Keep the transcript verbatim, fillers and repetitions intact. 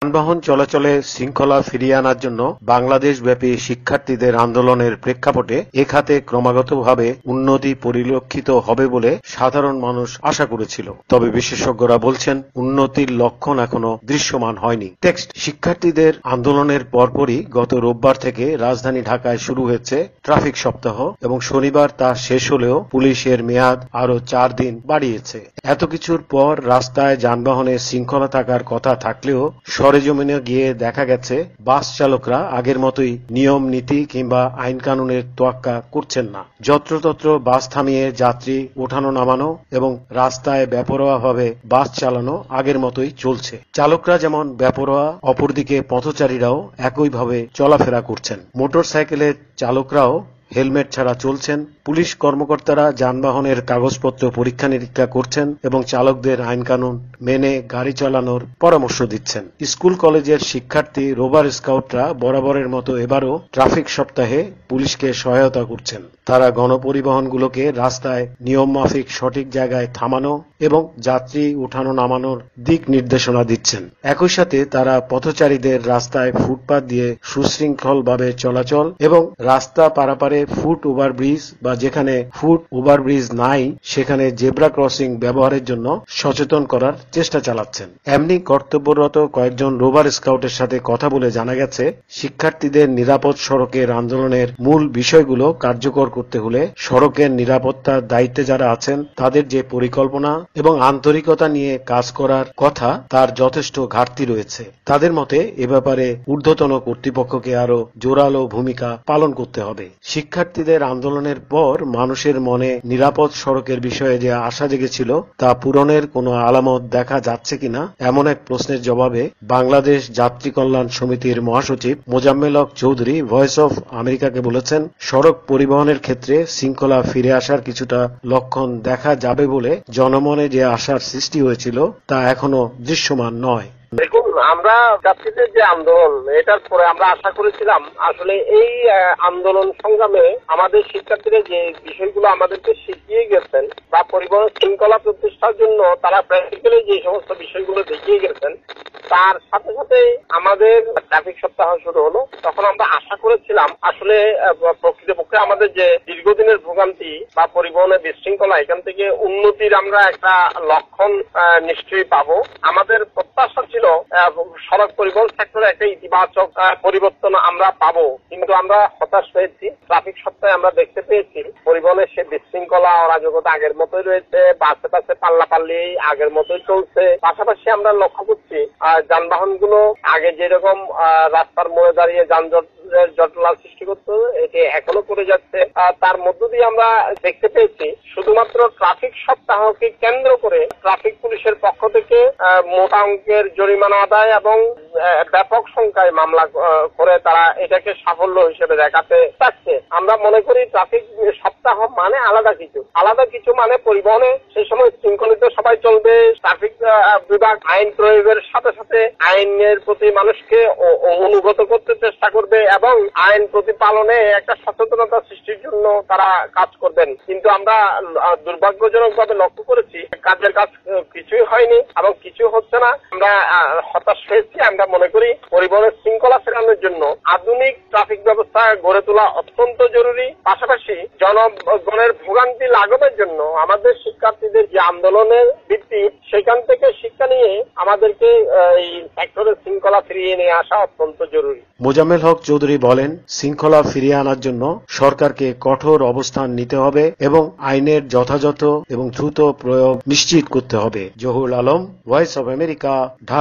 যানবাহন চলাচলে শৃঙ্খলা ফিরিয়ে আনার জন্য বাংলাদেশব্যাপী শিক্ষার্থীদের আন্দোলনের প্রেক্ষাপটে এ খাতে ক্রমাগতভাবে উন্নতি পরিলক্ষিত হবে বলে সাধারণ মানুষ আশা করেছিল। তবে বিশেষজ্ঞরা বলছেন উন্নতির লক্ষণ এখনো দৃশ্যমান হয়নি। টেক্সট শিক্ষার্থীদের আন্দোলনের পরপরই গত রোববার থেকে রাজধানী ঢাকায় শুরু হয়েছে ট্রাফিক সপ্তাহ এবং শনিবার তা শেষ হলেও পুলিশের মেয়াদ আরো চার দিন বাড়িয়েছে। এত কিছুর পর রাস্তায় যানবাহনে শৃঙ্খলা থাকার কথা থাকলেও সরেজমিনে গিয়ে দেখা গেছে বাস চালকরা আগের মতোই নিয়ম নীতি কিংবা আইন কানুনের তোয়াক্কা করছেন না। যত্রতত্র বাস থামিয়ে যাত্রী ওঠানো নামানো এবং রাস্তায় বেপরোয়াভাবে বাস চালানো আগের মতোই চলছে। চালকরা যেমন বেপরোয়া, অপরদিকে পথচারীরাও একইভাবে চলাফেরা করছেন। মোটর সাইকেলের চালকরাও হেলমেট ছাড়া চলছেন। পুলিশ কর্মকর্তারা যানবাহনের কাগজপত্র পরীক্ষা নিরীক্ষা করছেন এবং চালকদের আইন কানুন মেনে গাড়ি চালানোর পরামর্শ দিচ্ছেন। স্কুল কলেজের শিক্ষার্থী রোভার স্কাউটরা বরাবরের মতো এবারও ট্রাফিক সপ্তাহে পুলিশকে সহায়তা করছেন। তারা গণপরিবহনগুলোকে রাস্তায় নিয়ম মাফিক সঠিক জায়গায় থামানো এবং যাত্রী উঠানো নামানোর দিক নির্দেশনা দিচ্ছেন। একই সাথে তারা পথচারীদের রাস্তায় ফুটপাত দিয়ে সুশৃঙ্খলভাবে চলাচল এবং রাস্তা পারাপারে ফুট ওভারব্রিজ বা যেখানে ফুট ওভারব্রিজ নাই সেখানে জেব্রা ক্রসিং ব্যবহারের জন্য সচেতন করার চেষ্টা চালাচ্ছেন। এমনি কর্তব্যরত কয়েকজন রোভার স্কাউটের সাথে কথা বলে জানা গেছে শিক্ষার্থীদের নিরাপদ সড়কের আন্দোলনের মূল বিষয়গুলো কার্যকর করতে হলে সড়কের নিরাপত্তার দায়িত্বে যারা আছেন তাদের যে পরিকল্পনা এবং আন্তরিকতা নিয়ে কাজ করার কথা তার যথেষ্ট ঘাটতি রয়েছে। তাদের মতে এ ব্যাপারে ঊর্ধ্বতন কর্তৃপক্ষকে আরো জোরালো ভূমিকা পালন করতে হবে। শিক্ষার্থীদের আন্দোলনের পর মানুষের মনে নিরাপদ সড়কের বিষয়ে যে আশা জেগেছিল তা পূরণের কোনো আলামত দেখা যাচ্ছে কিনা এমন এক প্রশ্নের জবাবে বাংলাদেশ যাত্রী কল্যাণ সমিতির মহাসচিব মোজাম্মেল হক চৌধুরী ভয়েস অফ আমেরিকাকে বলেছেন, সড়ক পরিবহনের ক্ষেত্রে শৃঙ্খলা ফিরে আসার কিছুটা লক্ষণ দেখা যাবে বলে জনমনে যে আশার সৃষ্টি হয়েছিল তা এখনো দৃশ্যমান নয়। দেখুন, আমরা যাত্রীদের যে আন্দোলন এটার পরে আমরা আশা করেছিলাম আসলে এই আন্দোলন সংগ্রামে আমাদের শিক্ষার্থীরা যে বিষয়গুলো আমাদেরকে শিখিয়ে গেছেন বা পরিবহন শৃঙ্খলা প্রতিষ্ঠার জন্য তারা প্র্যাকটিক্যালি যে সমস্ত বিষয়গুলো দেখিয়ে গেছেন তার সাথে সাথে আমাদের ট্রাফিক সপ্তাহ শুরু হলো। তখন আমরা আশা করেছিলাম আসলে প্রকৃতপক্ষে আমাদের যে দীর্ঘদিনের ভোগান্তি বা পরিবহনের বিশৃঙ্খলা এখান থেকে উন্নতির আমরা একটা লক্ষণ নিশ্চয়ই পাবো। আমাদের প্রত্যাশা ছিল সড়ক পরিবহন সেক্টরে একটা ইতিবাচক পরিবর্তন আমরা পাবো, কিন্তু আমরা হতাশ হয়েছি। ট্রাফিক সপ্তাহে আমরা দেখতে পেয়েছি পরিবহনের সে বিশৃঙ্খলা অরাজকতা আগের মতোই রয়েছে, বাসে বাসে পাল্লাপাল্লি আগের মতোই চলছে। পাশাপাশি আমরা লক্ষ্য করছি যানবাহন গুলো আগে যেরকম রাস্তার মোড়ে দাঁড়িয়ে যানজট জটলা সৃষ্টি করতে এটি এখনো করে যাচ্ছে। তার মধ্য দিয়ে আমরা দেখতে পেয়েছি শুধুমাত্র ট্রাফিক সপ্তাহকে কেন্দ্র করে ট্রাফিক পুলিশের পক্ষ থেকে মোটা অঙ্কের জরিমানা আদায় এবং ব্যাপক সংখ্যায় মামলা করে তারা এটাকে সাফল্য হিসেবে দেখাতে চাচ্ছে। আমরা মনে করি ট্রাফিক সপ্তাহ মানে আলাদা কিছু আলাদা কিছু মানে পরিবহনে সেই সময় শৃঙ্খলিত সবাই চলবে। ট্রাফিক বিভাগ আইন প্রয়োগের সাথে সাথে আইনের প্রতি মানুষকে অনুগত করতে চেষ্টা করবে এবং আইন প্রতিপালনে একটা সচেতনতা সৃষ্টির জন্য তারা কাজ করবেন। কিন্তু আমরা দুর্ভাগ্যজনক ভাবে লক্ষ্য করেছি কাজের কাজ কিছুই হয়নি এবং কিছু হচ্ছে না। আমরা হতাশ হয়েছি। আমরা মনে করি পরিবহনের শৃঙ্খলা ফেরানোর জন্য আধুনিক ট্রাফিক ব্যবস্থা গড়ে তোলা অত্যন্ত জরুরি। পাশাপাশি জনগণের ভোগান্তি লাঘবের জন্য আমাদের শিক্ষার্থীদের যে আন্দোলনের ভিত্তি সেখান থেকে শিক্ষা নিয়ে আমাদেরকে এই সেক্টরের শৃঙ্খলা ফিরিয়ে নিয়ে আসা অত্যন্ত জরুরি। মোজাম্মেল হক চৌধুরী বলেন, শৃঙ্খলা ফিরিয়ে আনার জন্য সরকারকে কঠোর অবস্থান নিতে হবে এবং আইনের যথাযথ এবং দ্রুত প্রয়োগ নিশ্চিত করতে হবে। Zahurul Alam, voice of America, Dhaka.